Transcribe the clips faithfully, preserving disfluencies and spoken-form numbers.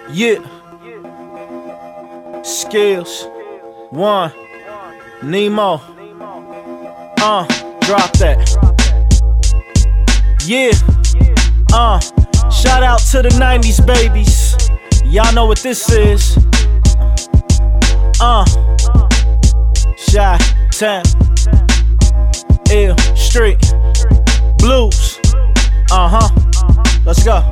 Yeah. Skills. One. Nemo. Uh, drop that. Yeah. Uh, shout out to the nineties babies. Y'all know what this is. Uh, Shy Town, Ill Street, Blues. Uh huh. Let's go.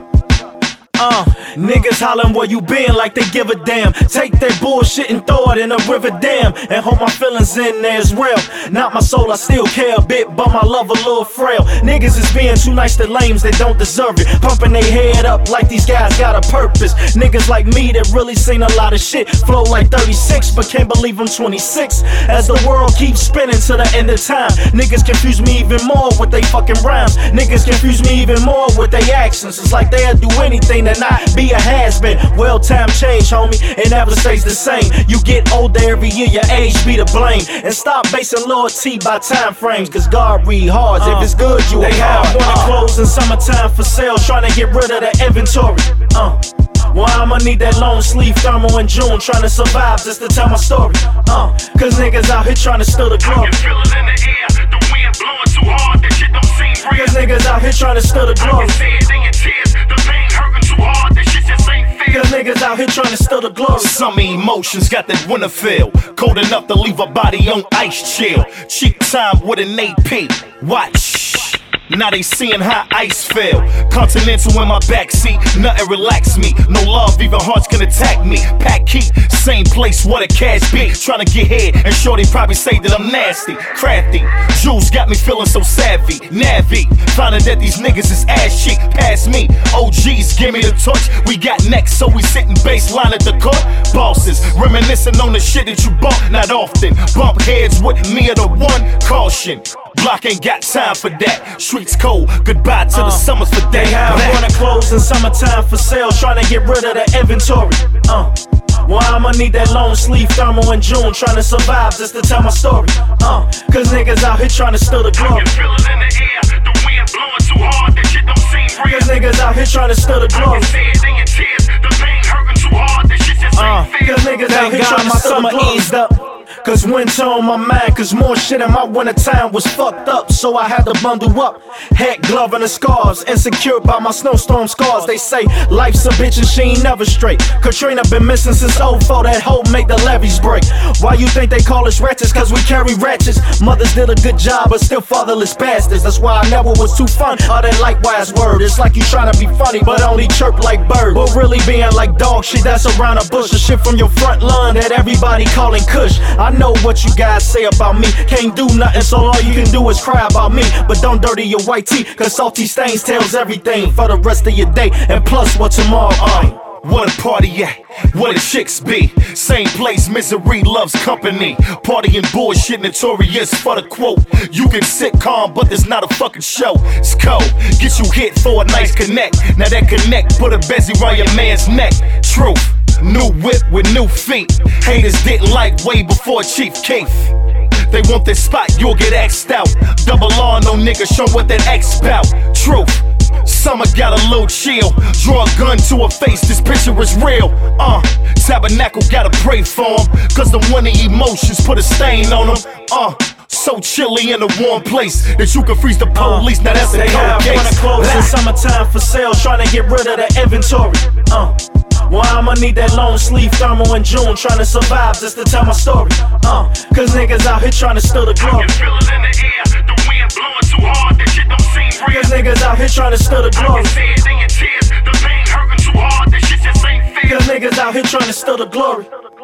Uh, niggas hollering where you been like they give a damn. Take that bullshit and throw it in a river dam, and hold my feelings in there as well. Not my soul, I still care a bit, but my love a little frail. Niggas is being too nice to lames, they don't deserve it. Pumping they head up like these guys got a purpose. Niggas like me that really seen a lot of shit. Flow like thirty-six, but can't believe I'm twenty-six. As the world keeps spinning to the end of time, niggas confuse me even more with they fucking rhymes. Niggas confuse me even more with they actions. It's like they'll do anything to not be a has-been. Well, time change, homie, it never stays the same. You get older every year, your age be to blame. And stop basing loyalty by time frames, cause God read hearts. Uh, if it's good, you they have winter uh, clothes in summertime for sale, trying to get rid of the inventory. Uh, well, I'ma need that long sleeve thermal in June, trying to survive just to tell my story. Uh, cause niggas out here trying to steal the glory. I can feel it in the air, the wind blowing too hard, that shit don't seem real. Cause niggas out here trying to steal the glory. I can see it in your tears, the pain hurting too hard, that shit just ain't fair. Cause niggas out here trying to steal the glory. Some emotions got that winter feel, cold enough to leave a body on ice chill. Cheap time with an A P, watch. Now they seeing how ice fell. Continental in my backseat, nothing relax me. No love, even hearts can attack me. Pack heat, same place where the cash be. Tryna get head, and sure they probably say that I'm nasty, crafty. Jules got me feeling so savvy, Navi. Finding that these niggas is ass cheek, past me. O Gs give me the torch, we got next, so we sitting baseline at the court. Bosses, reminiscing on the shit that you bought, not often. Bump heads with me or the one, caution. Block ain't got time for that. Streets cold, goodbye to uh, the summers for that. They have winter clothes in summertime for sale, trying to get rid of the inventory. Uh, well, I'ma need that long sleeve thermal in June, trying to survive just to tell my story. Uh, cause niggas out here trying to steal the glory. I can feel it in the air, the wind blowing too hard, that shit don't seem real. Cause niggas out here trying to steal the glory. I can see it in your tears, the pain hurting too hard, that shit just ain't fair. Cause niggas out here trying to steal the glory. Eased up. Cause winter on my mind, cause more shit in my winter time was fucked up, so I had to bundle up. Hat, glove, and the scars, insecure by my snowstorm scars. They say life's a bitch and she ain't never straight. Katrina been missing since oh four, that hoe make the levees break. Why you think they call us ratchets? Cause we carry ratchets. Mothers did a good job, but still fatherless bastards. That's why I never was too fun, or that likewise word. It's like you tryna be funny, but only chirp like bird. But really being like dog shit that's around a bush. The shit from your front lawn that everybody calling kush. I know what you guys say about me. Can't do nothing, so all you can do is cry about me. But don't dirty your white tee, cause salty stains tells everything for the rest of your day. And plus what tomorrow ain't. What a party at, what a chicks be. Same place, misery loves company. Party and bullshit notorious for the quote. You can sit calm, but there's not a fucking show. It's cold, get you hit for a nice connect. Now that connect, put a bezzy around your man's neck. Truth, new whip with new feet. Haters didn't like way before Chief Keef. They want this spot, you'll get X'd out. Double R, no nigga, show what that X bout. Truth, summer got a little chill. Draw a gun to her face, this picture is real. Uh, Tabernacle gotta pray for him, cause the winter emotions put a stain on him. Uh, so chilly in a warm place that you can freeze the police, uh, now that's a cold case. Winter clothes in summertime for sale, trying to get rid of the inventory. Uh, well, I'ma need that long sleeve thermal in June, trying to survive just to tell my story. Uh, cause niggas out here trying to steal the glory. I can feel it in the air, the wind blowing too hard, that shit don't seem real. Cause niggas out here trying to steal the glory. I can see it in your tears, the pain hurting too hard, that shit just ain't fair. Cause niggas out here trying to steal the glory.